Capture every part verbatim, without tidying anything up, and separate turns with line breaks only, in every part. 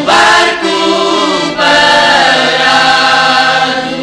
barco parado.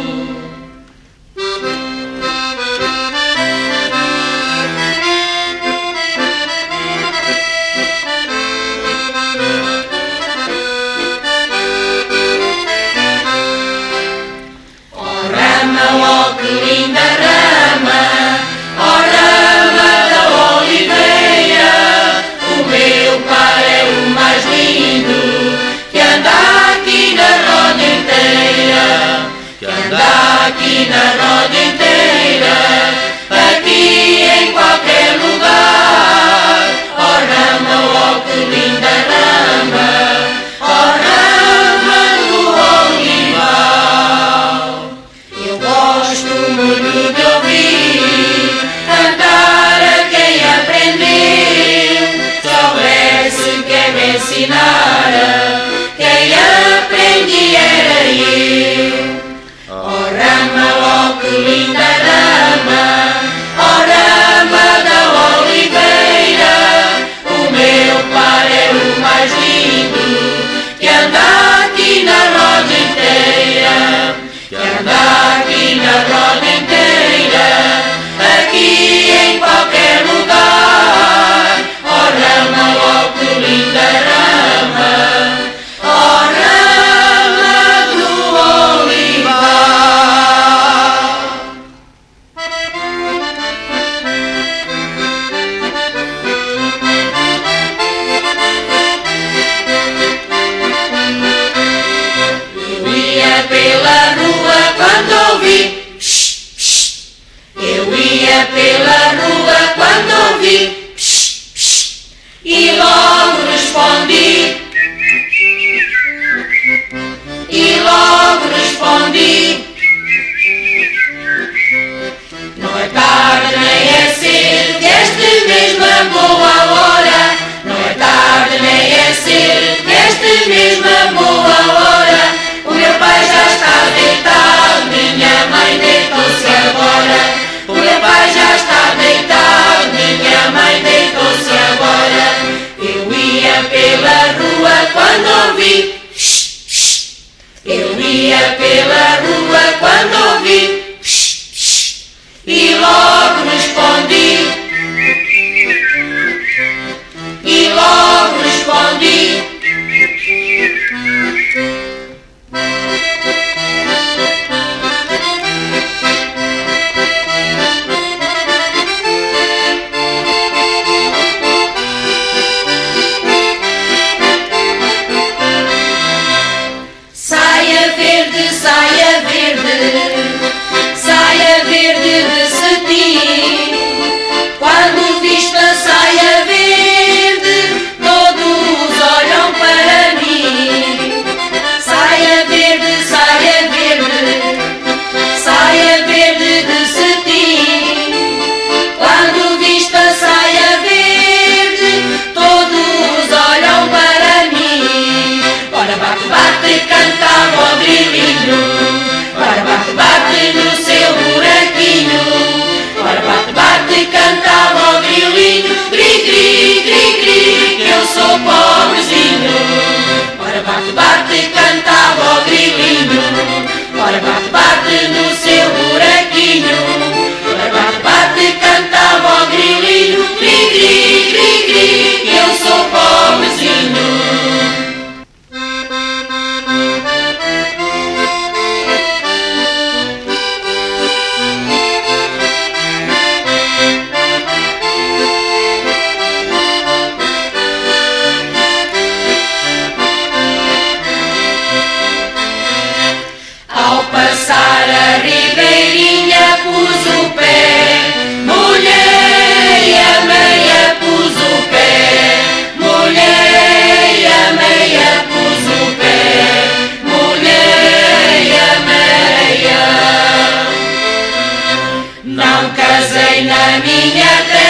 Oh rama, oh que linda rama, oh rama da oliveira, o meu pai é o mais lindo, que anda aqui na roda inteira, que anda aqui na roda inteira, aqui em qualquer lugar. Oh rama, oh que linda rama, oh rama do olival. Eu gosto muito de ouvir cantar a quem aprendeu, se houvesse quem me ensinara, quem aprendi era eu. Oh rama, oh que linda rama, oh rama da oliveira, o meu pai é o mais lindo, que anda aqui na roda inteira, que anda aqui na roda inteira, aqui em qualquer lugar. Oh rama, oh que linda rama, oh rama do olival. Eu ia pela rua quando ouvi, psh, psh. Eu ia pela rua quando ouvi, psh, psh. E logo respondi, e logo respondi. Não é tarde nem é cedo, que este mesmo é boa hora. Não é tarde nem é cedo, que este mesmo é boa hora. O meu pai já está deitado, minha mãe deitou-se agora. O meu pai já está deitado, minha mãe deitou-se agora. Eu ia pela rua quando ouvi, shh, shh. Eu ia pela rua quando ouvi, shh, shh. E logo respondi, e logo respondi. Saia verde, saia verde, saia verde de cetim. Quando visto a saia verde, todos olham para mim. Saia verde, saia verde, saia verde de cetim. Quando visto a saia verde, todos olham para mim. Ora bate, bate, cantava o grilinho, ora bate, bate no seu buraquinho. Ora bate, bate, cantava o grilinho, gri, gri, gri, gri, que eu sou pobrezinho. Ora bate, bate, cantava o grilinho, ora bate, bate no seu buraquinho. Ora bate, bate, cantava o grilinho, gri, gri, gri, gri, que eu sou pobrezinho. Ao passar a ribeirinha pus o pé, molhei a meia, pus o pé, molhei a meia, pus o pé, molhei a meia. Não casei na minha terra,